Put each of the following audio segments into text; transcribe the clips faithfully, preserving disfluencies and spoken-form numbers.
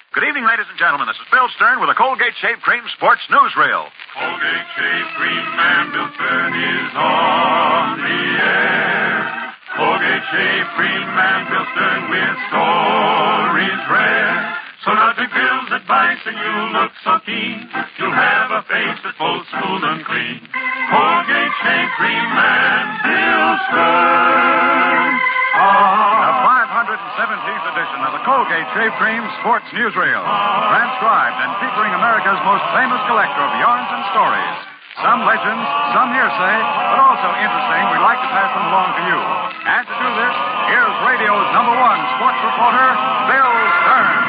Good evening, ladies and gentlemen. This is Bill Stern with a Colgate Shave Cream Sports Newsreel. Colgate Shave Cream and Bill Stern is on the air. Colgate Shave Cream and Bill Stern with stories rare. So now take Bill's advice and you'll look so keen. You'll have a face that's full, smooth, and clean. Colgate Shave Cream and Bill Stern. The five hundred seventeenth edition of the Colgate Shave Cream Sports Newsreel. Transcribed and featuring America's most famous collector of yarns and stories. Some legends, some hearsay, but also interesting. We'd like to pass them along to you. And to do this, here's radio's number one sports reporter, Bill Stern.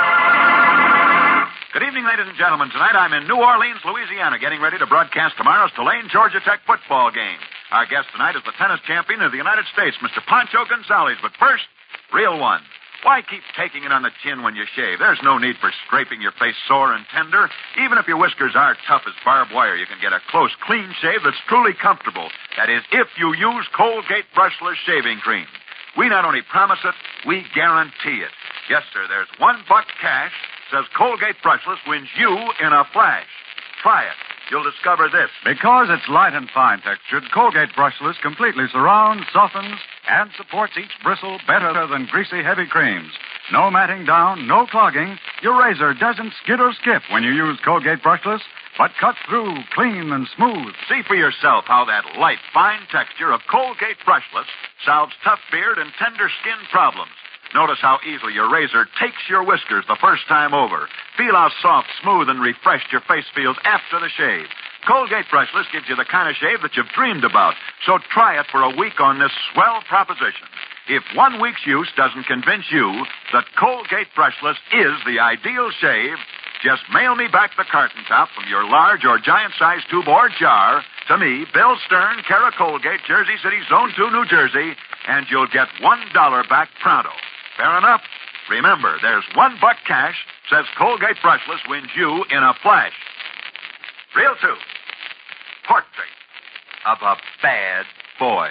Good evening, ladies and gentlemen. Tonight I'm in New Orleans, Louisiana, getting ready to broadcast tomorrow's Tulane, Georgia Tech football game. Our guest tonight is the tennis champion of the United States, Mister Pancho Gonzalez. But first, real one. Why keep taking it on the chin when you shave? There's no need for scraping your face sore and tender. Even if your whiskers are tough as barbed wire, you can get a close, clean shave that's truly comfortable. That is, if you use Colgate Brushless Shaving Cream. We not only promise it, we guarantee it. Yes, sir, there's one buck cash. Says Colgate Brushless wins you in a flash. Try it. You'll discover this. Because it's light and fine textured, Colgate Brushless completely surrounds, softens, and supports each bristle better than greasy, heavy creams. No matting down, no clogging. Your razor doesn't skid or skip when you use Colgate Brushless, but cuts through clean and smooth. See for yourself how that light, fine texture of Colgate Brushless solves tough beard and tender skin problems. Notice how easily your razor takes your whiskers the first time over. Feel how soft, smooth, and refreshed your face feels after the shave. Colgate Brushless gives you the kind of shave that you've dreamed about. So try it for a week on this swell proposition. If one week's use doesn't convince you that Colgate Brushless is the ideal shave, just mail me back the carton top from your large or giant-sized two-board jar to me, Bill Stern, care of Colgate, Jersey City, Zone two, New Jersey, and you'll get one dollar back pronto. Fair enough? Remember, there's one buck cash, says Colgate Brushless wins you in a flash. Reel two. Portrait of a bad boy.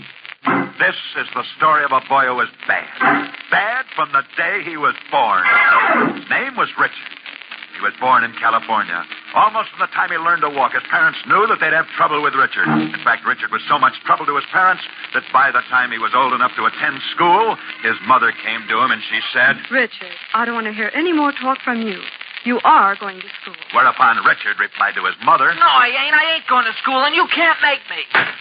This is the story of a boy who was bad. Bad from the day he was born. His name was Richard. He was born in California. Almost from the time he learned to walk, his parents knew that they'd have trouble with Richard. In fact, Richard was so much trouble to his parents that by the time he was old enough to attend school, his mother came to him and she said, Richard, I don't want to hear any more talk from you. You are going to school. Whereupon Richard replied to his mother, No, I ain't. I ain't going to school, and you can't make me.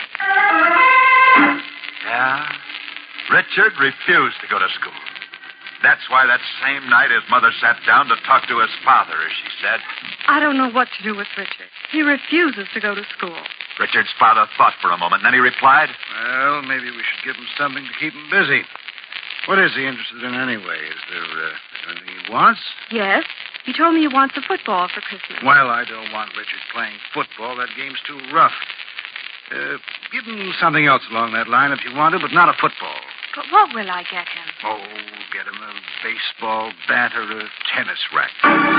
Yeah, Richard refused to go to school. That's why that same night his mother sat down to talk to his father, as she said. I don't know what to do with Richard. He refuses to go to school. Richard's father thought for a moment, and then he replied, Well, maybe we should give him something to keep him busy. What is he interested in anyway? Is there uh, anything he wants? Yes. He told me he wants a football for Christmas. Well, I don't want Richard playing football. That game's too rough. Uh, give him something else along that line if you want to, but not a football. But what will I get him? Oh, get him a baseball bat or a tennis racket.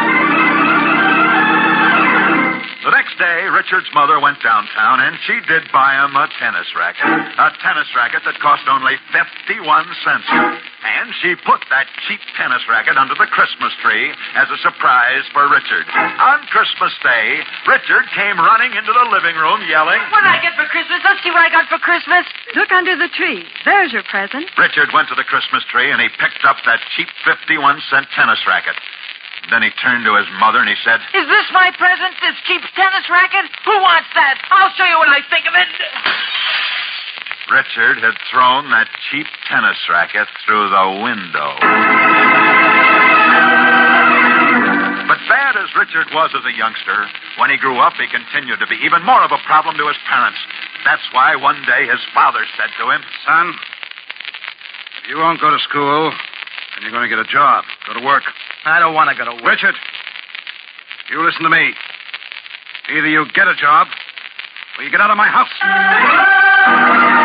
The next day, Richard's mother went downtown, and she did buy him a tennis racket. A tennis racket that cost only fifty-one cents. And she put that cheap tennis racket under the Christmas tree as a surprise for Richard. On Christmas Day, Richard came running into the living room yelling, What did I get for Christmas? Let's see what I got for Christmas. Look under the tree. There's your present. Richard went to the Christmas tree, and he picked up that cheap fifty-one cent tennis racket. Then he turned to his mother and he said, Is this my present, this cheap tennis racket? Who wants that? I'll show you what I think of it. Richard had thrown that cheap tennis racket through the window. But bad as Richard was as a youngster, when he grew up, he continued to be even more of a problem to his parents. That's why one day his father said to him, Son, if you won't go to school, then you're going to get a job. Go to work. I don't want to go to work. Richard, you listen to me. Either you get a job, or you get out of my house.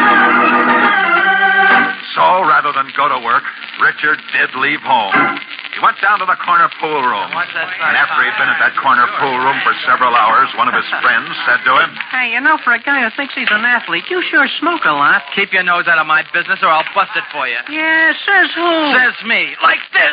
So, rather than go to work, Richard did leave home. He went down to the corner pool room. What's that? And after he'd been at that corner pool room for several hours, one of his friends said to him, Hey, you know, for a guy who thinks he's an athlete, you sure smoke a lot. Keep your nose out of my business or I'll bust it for you. Yeah, says who? Says me. Like this.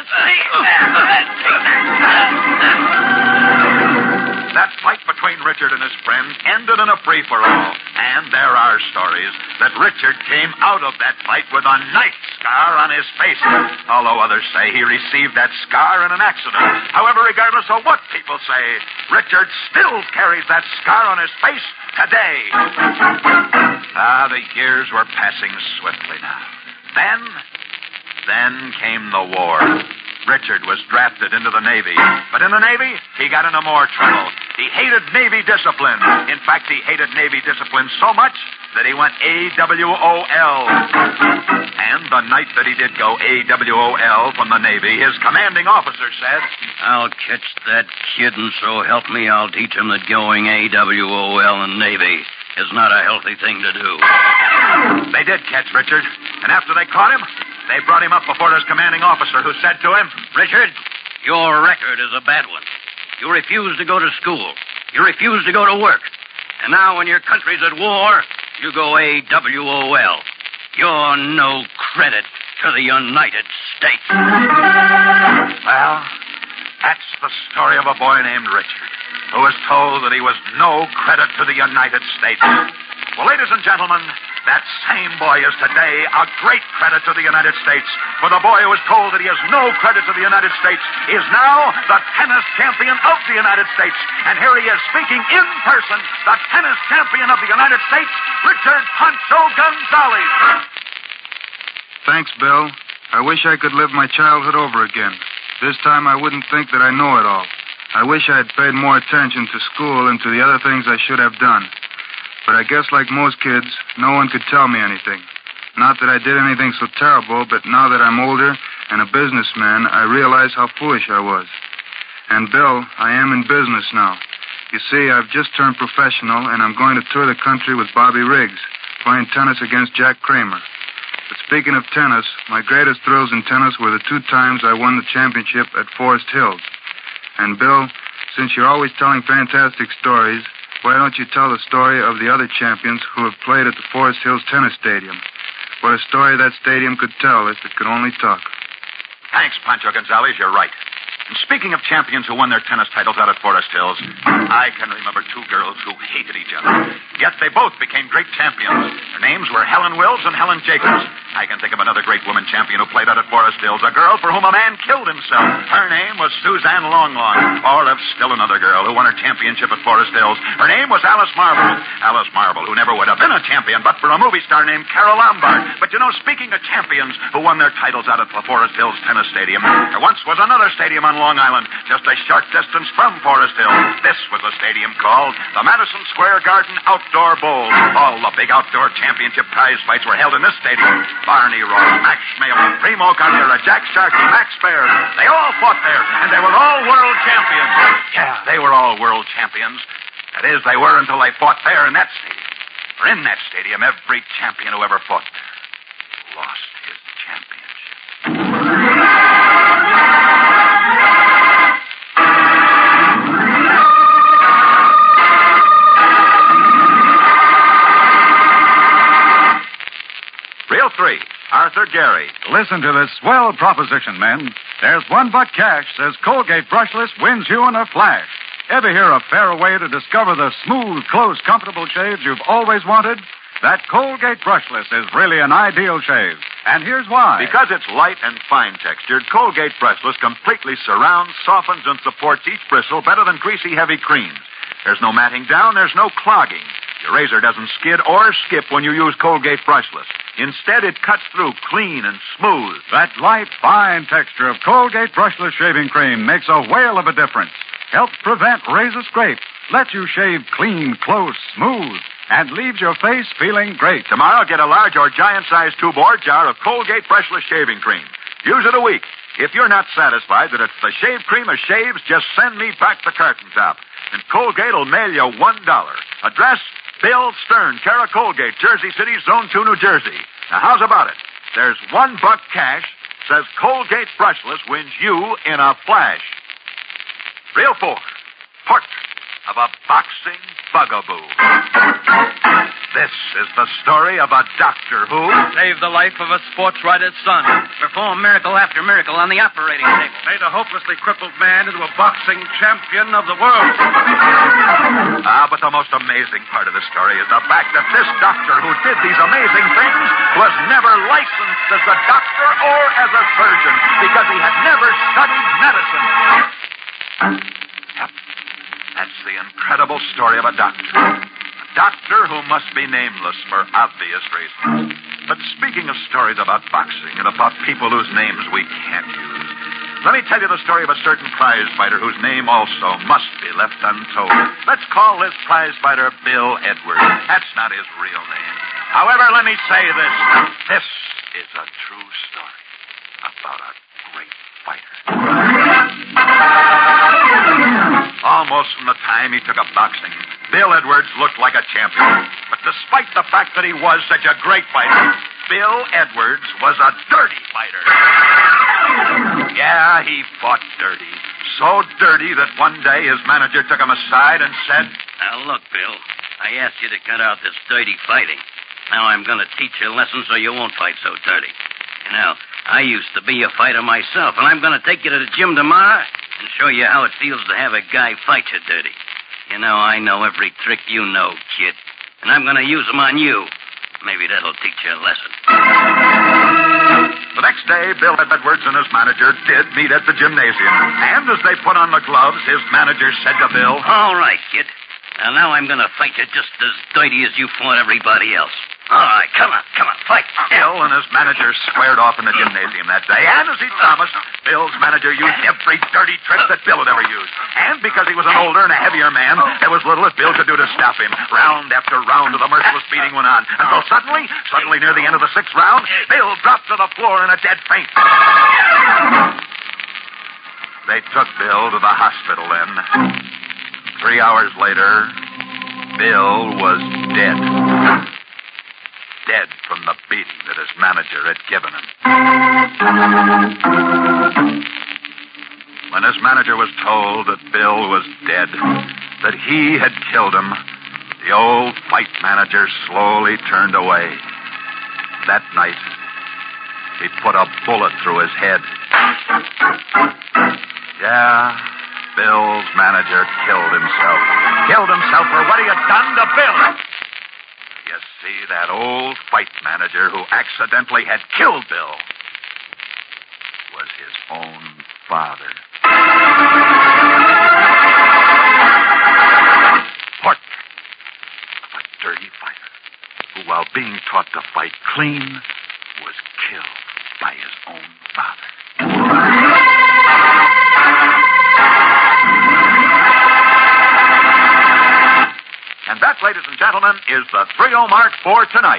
That fight between Richard and his friend ended in a free-for-all. And there are stories that Richard came out of that fight with a knife scar on his face. Although others say he received that scar in an accident. However, regardless of what people say, Richard still carries that scar on his face today. Ah, the years were passing swiftly now. Then, then came the war. Richard was drafted into the Navy. But in the Navy, he got into more trouble. He hated Navy discipline. In fact, he hated Navy discipline so much that he went A W O L. And the night that he did go A W O L from the Navy, his commanding officer said, I'll catch that kid, and so help me, I'll teach him that going A W O L in Navy is not a healthy thing to do. They did catch Richard, and after they caught him, they brought him up before his commanding officer, who said to him, Richard, your record is a bad one. You refuse to go to school. You refuse to go to work. And now when your country's at war, you go A W O L. You're no credit to the United States. Well, that's the story of a boy named Richard, who was told that he was no credit to the United States. Well, ladies and gentlemen, that same boy is today a great credit to the United States. For the boy who was told that he has no credit to the United States is now the tennis champion of the United States. And here he is speaking in person, the tennis champion of the United States, Richard Pancho Gonzalez. Thanks, Bill. I wish I could live my childhood over again. This time I wouldn't think that I know it all. I wish I had paid more attention to school and to the other things I should have done. But I guess like most kids, no one could tell me anything. Not that I did anything so terrible, but now that I'm older and a businessman, I realize how foolish I was. And, Bill, I am in business now. You see, I've just turned professional, and I'm going to tour the country with Bobby Riggs, playing tennis against Jack Kramer. But speaking of tennis, my greatest thrills in tennis were the two times I won the championship at Forest Hills. And, Bill, since you're always telling fantastic stories, why don't you tell the story of the other champions who have played at the Forest Hills Tennis Stadium? What a story that stadium could tell if it could only talk. Thanks, Pancho Gonzalez. You're right. And speaking of champions who won their tennis titles out at Forest Hills, I can remember two girls who hated each other. Yet they both became great champions. Their names were Helen Wills and Helen Jacobs. I can think of another great woman champion who played out at Forest Hills, a girl for whom a man killed himself. Her name was Suzanne Longlong. Or of still another girl who won her championship at Forest Hills. Her name was Alice Marble. Alice Marble, who never would have been a champion but for a movie star named Carol Lombard. But you know, speaking of champions who won their titles out at the Forest Hills Tennis Stadium, there once was another stadium on Long Island, just a short distance from Forest Hills. This was a stadium called the Madison Square Garden Outdoor Bowl. All the big outdoor championship prize fights were held in this stadium. Barney Roy, Max Schmeling, Primo Carrera, Jack Sharkey, Max Baird. They all fought there, and they were all world champions. Yeah, they were all world champions. That is, they were until they fought there in that stadium. For in that stadium, every champion who ever fought there lost his championship. Reel three, Arthur Gary. Listen to this swell proposition, men. There's one buck cash says Colgate Brushless wins you in a flash. Ever hear a fairer way to discover the smooth, close, comfortable shaves you've always wanted? That Colgate Brushless is really an ideal shave. And here's why. Because it's light and fine-textured, Colgate Brushless completely surrounds, softens, and supports each bristle better than greasy, heavy creams. There's no matting down, there's no clogging. Your razor doesn't skid or skip when you use Colgate Brushless. Instead, it cuts through clean and smooth. That light, fine texture of Colgate Brushless shaving cream makes a whale of a difference. Helps prevent razor scrape, lets you shave clean, close, smooth, and leaves your face feeling great. Tomorrow, get a large or giant-sized tube or jar of Colgate Brushless shaving cream. Use it a week. If you're not satisfied that it's the shave cream of shaves, just send me back the carton top. And Colgate will mail you one dollar. Address, Bill Stern, care of Colgate, Jersey City, Zone two, New Jersey. Now, how's about it? There's one buck cash says Colgate Brushless wins you in a flash. Reel four, Portrait of a Boxing Bugaboo. This is the story of a doctor who saved the life of a sports writer's son. Performed miracle after miracle on the operating table. Made a hopelessly crippled man into a boxing champion of the world. Ah, but the most amazing part of the story is the fact that this doctor who did these amazing things was never licensed as a doctor or as a surgeon because he had never studied medicine. Yep, that's the incredible story of a doctor. A doctor who must be nameless for obvious reasons. But speaking of stories about boxing and about people whose names we can't use, let me tell you the story of a certain prize fighter whose name also must be left untold. Let's call this prize fighter Bill Edwards. That's not his real name. However, let me say this. This is a true story about a great fighter. Almost from the time he took up boxing, Bill Edwards looked like a champion. But despite the fact that he was such a great fighter, Bill Edwards was a dirty fighter. Yeah, he fought dirty. So dirty that one day his manager took him aside and said, Now, look, Bill, I asked you to cut out this dirty fighting. Now I'm going to teach you a lesson so you won't fight so dirty. You know, I used to be a fighter myself, and I'm going to take you to the gym tomorrow and show you how it feels to have a guy fight you dirty. You know, I know every trick you know, kid, and I'm going to use them on you. Maybe that'll teach you a lesson. The next day, Bill Edwards and his manager did meet at the gymnasium. And as they put on the gloves, his manager said to Bill, All right, kid. Now, now I'm going to fight you just as dirty as you fought everybody else. All right, come on, come on, fight. Bill and his manager squared off in the gymnasium that day. And as he promised, Bill's manager used every dirty trick that Bill had ever used. And because he was an older and a heavier man, there was little that Bill could do to stop him. Round after round of the merciless beating went on. Until suddenly, suddenly near the end of the sixth round, Bill dropped to the floor in a dead faint. They took Bill to the hospital then. Three hours later, Bill was dead. Dead from the beating that his manager had given him. When his manager was told that Bill was dead, that he had killed him, the old fight manager slowly turned away. That night, he put a bullet through his head. Yeah, Bill's manager killed himself. Killed himself for what he had done to Bill. You see, that old fight manager who accidentally had killed Bill was his own father. Portrait of a dirty fighter who, while being taught to fight clean, was killed by his own father. And that, ladies and gentlemen, is the three-oh mark for tonight.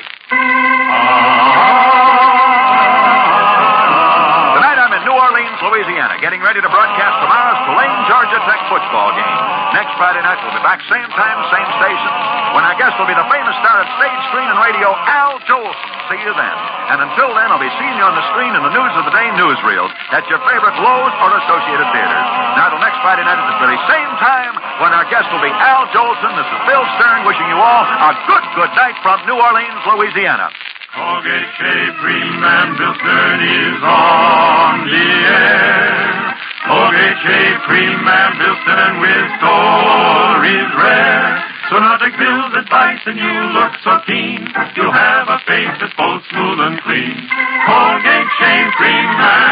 Tonight I'm in New Orleans, Louisiana, getting ready to broadcast tomorrow's Tulane, Georgia Tech football game. Next Friday night we'll be back same time, same station, when our guest will be the famous star of stage, screen, and radio, Al Jolson. See you then. And until then, I'll be seeing you on the screen in the News of the Day newsreel at your favorite Lowe's or Associated Theaters. Now, till next Friday night at this very same time, when our guest will be Al Jolson, this is Bill Stern wishing you all a good, good night from New Orleans, Louisiana. Colgate Shave Cream and Bill Stern is on the air. Colgate Shave Cream and Bill Stern with stories rare. So now take Bill's advice and you'll look so keen. You'll have a face that's both smooth and clean. Colgate Shave Cream and